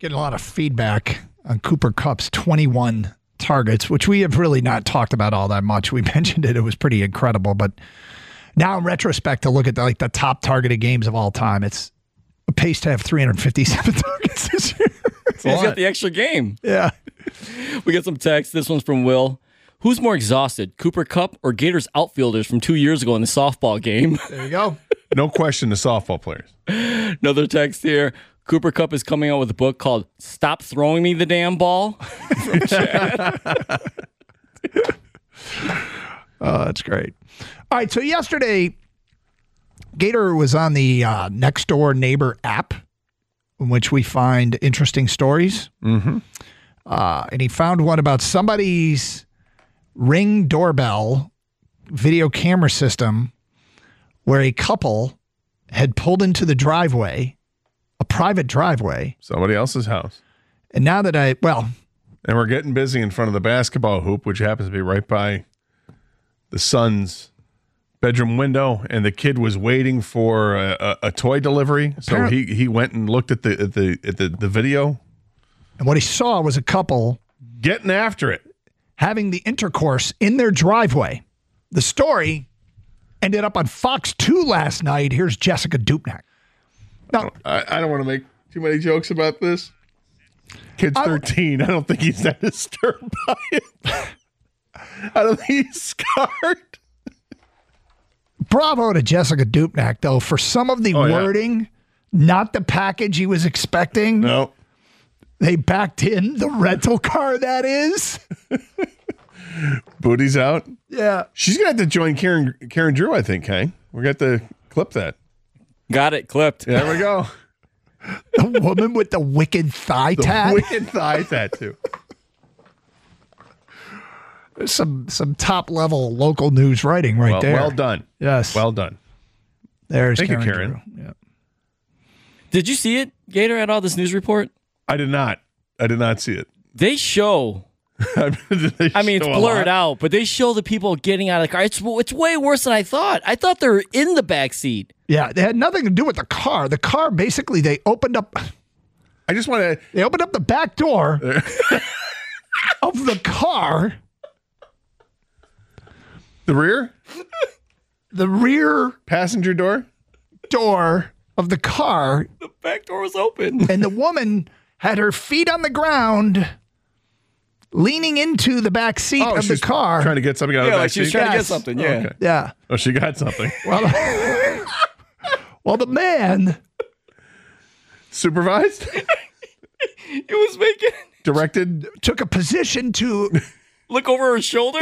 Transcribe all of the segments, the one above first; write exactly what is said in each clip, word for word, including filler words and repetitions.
getting a lot of feedback on Cooper Kupp's twenty-one targets, which we have really not talked about all that much. We mentioned it. It was pretty incredible. But now in retrospect, to look at the, like the top targeted games of all time, it's a pace to have three hundred fifty-seven targets this year. He's got the extra game. Yeah. We got some text. This one's from Will. Who's more exhausted, Cooper Kupp or Gators outfielders from two years ago in the softball game? There you go. No question, the softball players. Another text here. Cooper Kupp is coming out with a book called Stop Throwing Me the Damn Ball. From Chad. Oh, that's great. All right, so yesterday, Gator was on the uh, Nextdoor Neighbor app, in which we find interesting stories. Mm-hmm. Uh, and he found one about somebody's Ring doorbell video camera system where a couple had pulled into the driveway, a private driveway. Somebody else's house. And now that I, well. And we're getting busy in front of the basketball hoop, which happens to be right by the son's bedroom window. And the kid was waiting for a, a, a toy delivery. So Apparently, he, he went and looked at the at the at the, the video. And what he saw was a couple getting after it, having the intercourse in their driveway. The story ended up on Fox two last night. Here's Jessica Dupnack. Now, I, I don't want to make too many jokes about this. Kid's thirteen. I, I don't think he's that disturbed by it. I don't think he's scarred. Bravo to Jessica Dupnack, though, for some of the oh, wording, yeah. Not the package he was expecting. No. They backed in the rental car, that is. Booty's out. Yeah. She's going to have to join Karen Karen Drew, I think, hey? We're going to have to clip that. Got it clipped. There we go. The woman with the wicked thigh the tat. Wicked thigh tattoo. There's some some top level local news writing right well, there. Well done. Yes. Well done. There's Thank Karen you, Karen. Drew. Yeah. Did you see it, Gator, at all this news report? I did not. I did not see it. They show. they I mean, show it's blurred out, but they show the people getting out of the car. It's it's way worse than I thought. I thought they were in the back seat. Yeah, they had nothing to do with the car. The car, basically, they opened up. I just want to. They opened up the back door of the car. The rear? The rear passenger door? Door of the car. The back door was open. And the woman had her feet on the ground, leaning into the back seat oh, of the car. Trying to get something out yeah, of the back like she was seat? trying yes. to get something, yeah. Oh, okay. Yeah. Oh, she got something. Well, well the man. Supervised? He was making. Directed? Took a position to. Look over her shoulder?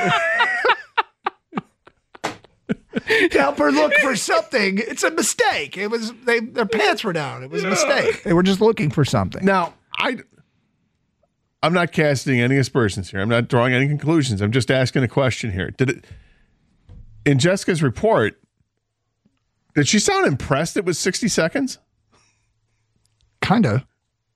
To help her look for something. It's a mistake. It was they their pants were down. It was a mistake. They were just looking for something. Now, I I'm not casting any aspersions here. I'm not drawing any conclusions. I'm just asking a question here. Did it in Jessica's report, did she sound impressed it was sixty seconds? Kinda.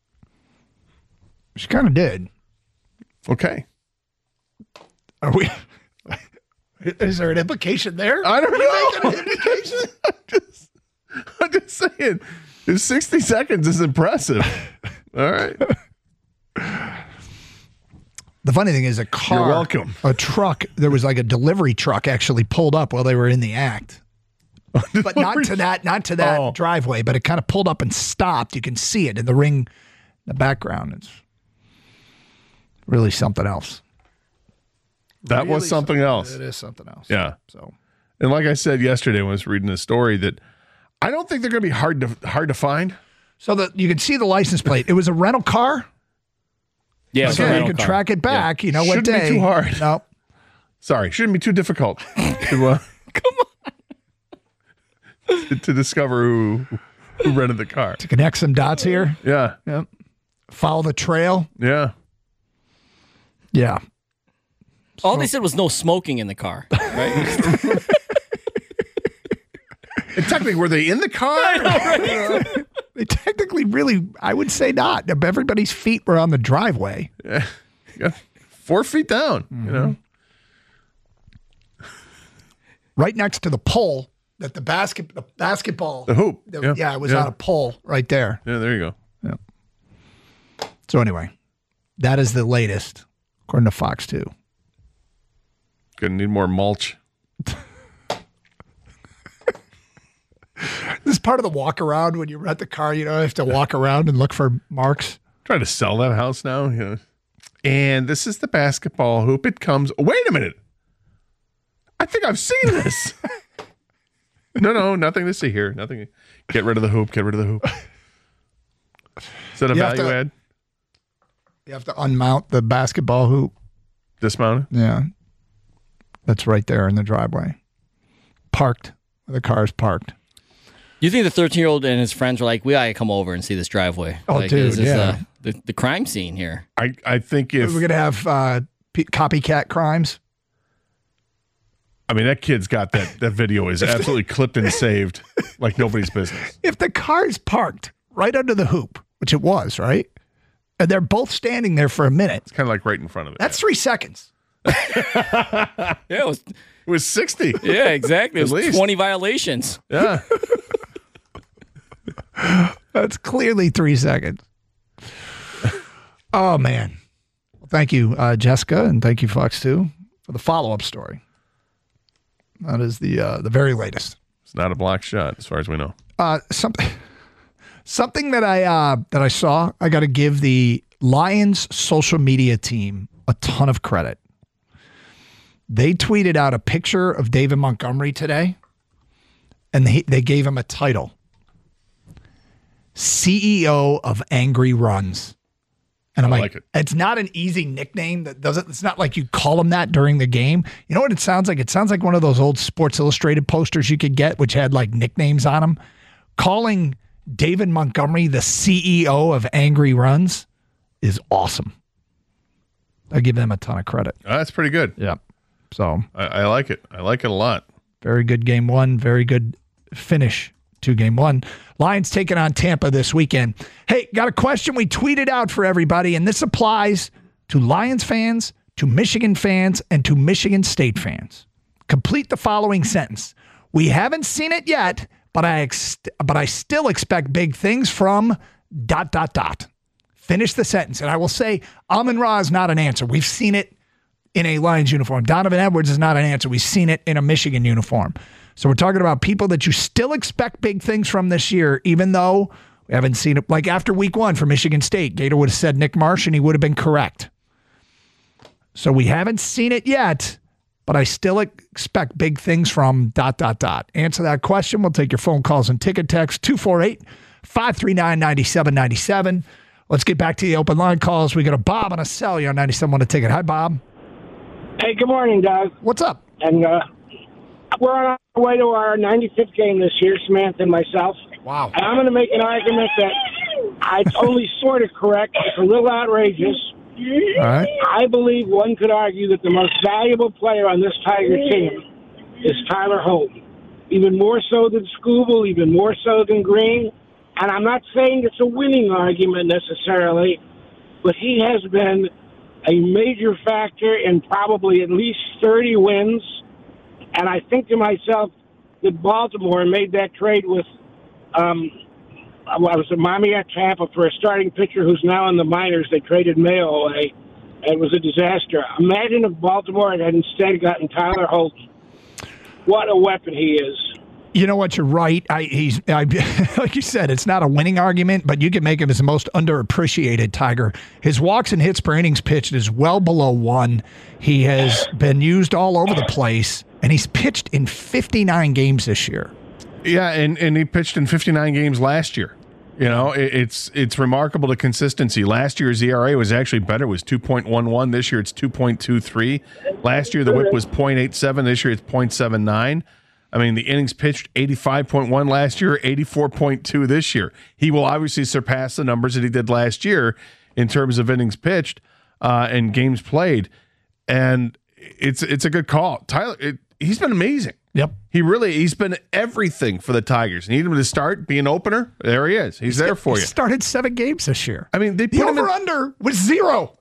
She kinda did. Okay. Are we Is there an implication there? I don't Are know. you making an implication? I'm, just, I'm just saying, if sixty seconds is impressive. All right. The funny thing is a car. You're welcome. A truck, there was like a delivery truck actually pulled up while they were in the act. But not to that, not to that Oh. driveway, but it kind of pulled up and stopped. You can see it in the ring, in the background. It's really something else. That Really was something else. It is something else. Yeah. So, And like I said yesterday when I was reading the story, that I don't think they're going to be hard to hard to find. so that you can see the license plate. It was a rental car. Yeah, So you can track it back. You know what Shouldn't day? be too hard. No. Sorry, shouldn't be too difficult to uh, Come on. to, to discover who who rented the car. To connect some dots here. Yeah, Yep. Follow the trail. yeah. Yeah. All they said was no smoking in the car, right? And technically, were they in the car? They technically really, I would say not. Everybody's feet were on the driveway. Yeah. Yeah. Four feet down. Mm-hmm. You know, right next to the pole that the basket, the basketball, the hoop. the- yeah. yeah, it was yeah. on a pole right there. Yeah, there you go. Yeah. So anyway, that is the latest, according to Fox two. Gonna need more mulch. This is part of the walk around when you rent the car. You know, you have to walk around and look for marks. Trying to sell that house now. You know. And this is the basketball hoop. It comes. Wait a minute. I think I've seen this. no, no, nothing to see here. Nothing. Get rid of the hoop. Get rid of the hoop. Is that a You have value to- add? You have to unmount the basketball hoop. Dismount it? Yeah. That's right there in the driveway. Parked. The car's parked. You think the thirteen-year-old and his friends were like, we gotta come over and see this driveway? Oh, like, dude, is this, yeah. uh, the, the crime scene here. I, I think if, We're going to have uh, p- copycat crimes. I mean, that kid's got that, that video is absolutely clipped and saved like nobody's business. If the car's parked right under the hoop, which it was, right? And they're both standing there for a minute. It's kind of like right in front of it. That's three seconds. Yeah, it was. It was sixty. Yeah, exactly. It At was least. twenty violations. Yeah. That's clearly three seconds. Oh, man. Well, thank you, uh, Jessica, and thank you, Fox two, for the follow-up story. That is the uh, the very latest. It's not a block shot as far as we know. Uh, something something that I uh, that I saw, I got to give the Lions social media team a ton of credit. They tweeted out a picture of David Montgomery today, and they, they gave him a title. C E O of Angry Runs. And I'm I like, like it. It's not an easy nickname that doesn't, it's not like you call him that during the game. You know what it sounds like? It sounds like one of those old Sports Illustrated posters you could get, which had like nicknames on them. Calling David Montgomery the C E O of Angry Runs is awesome. I give them a ton of credit. Oh, that's pretty good. Yeah. So I, I like it. I like it a lot. very good game one, very good finish to game one. Lions taking on Tampa this weekend. Hey, got a question we tweeted out for everybody, and this applies to Lions fans, to Michigan fans, and to Michigan State fans. Complete the following sentence. We haven't seen it yet, but I ex- but I still expect big things from dot, dot, dot. Finish the sentence. And I will say, Amon-Ra is not an answer. We've seen it in a Lions uniform. Donovan Edwards is not an answer. We've seen it in a Michigan uniform. So we're talking about people that you still expect big things from this year, even though we haven't seen it. Like after week one for Michigan State, Gator would have said Nick Marsh, and he would have been correct. So we haven't seen it yet, but I still expect big things from dot, dot, dot. Answer that question. We'll take your phone calls and ticket text, two four eight, five three nine, nine seven nine seven. Let's get back to the open line calls. We got a Bob on a cell. You're on ninety-seven on a ticket. Hi, Bob. Hey, good morning, Doug. What's up? And uh, we're on our way to our ninety-fifth game this year, Samantha and myself. Wow. And I'm going to make an argument that it's only sort of correct. It's a little outrageous. All right. I believe one could argue that the most valuable player on this Tiger team is Tyler Holton. Even more so than Scooble, even more so than Green. And I'm not saying it's a winning argument necessarily, but he has been a major factor in probably at least thirty wins. And I think to myself that Baltimore made that trade with, um, I was at Miami at Tampa for a starting pitcher who's now in the minors. They traded Mayo away. It was a disaster. Imagine if Baltimore had instead gotten Tyler Holton. What a weapon he is. You know what? You're right. I, he's I, like you said, it's not a winning argument, but you can make him as the most underappreciated Tiger. His walks and hits per innings pitched is well below one. He has been used all over the place, and he's pitched in fifty-nine games this year. Yeah, and, and he pitched in fifty-nine games last year. You know, it, it's it's remarkable the consistency. Last year's E R A was actually better. It was two point one one. This year it's two point two three. Last year the whip was point eight seven. This year it's point seven nine. I mean, the innings pitched eighty-five point one last year, eighty-four point two this year. He will obviously surpass the numbers that he did last year in terms of innings pitched uh, and games played. And it's it's a good call. Tyler, it, he's been amazing. Yep. He really, he's been everything for the Tigers. Need him to start, be an opener. There he is. He's there for He you. started seven games this year. I mean, they The put him in, over-under was zero.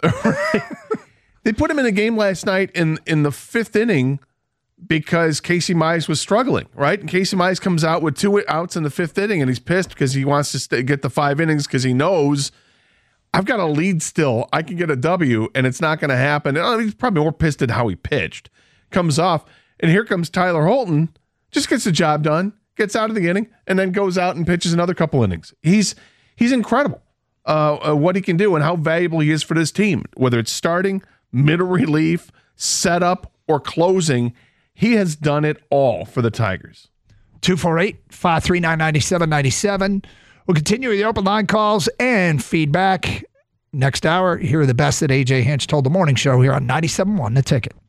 they put him in a game last night in in the fifth inning because Casey Mize was struggling, right? And Casey Mize comes out with two outs in the fifth inning, and he's pissed because he wants to st- get the five innings because he knows I've got a lead still. I can get a W, and it's not going to happen. Oh, he's probably more pissed at how he pitched. Comes off, and here comes Tyler Holton. Just gets the job done, gets out of the inning, and then goes out and pitches another couple innings. He's he's incredible uh, uh, what he can do and how valuable he is for this team. Whether it's starting, middle relief, setup, or closing, he has done it all for the Tigers. two four eight, five three nine, nine seven nine seven. We'll continue with the open line calls and feedback. Next hour, here are the best that A J Hinch told the morning show here on ninety-seven point one The Ticket.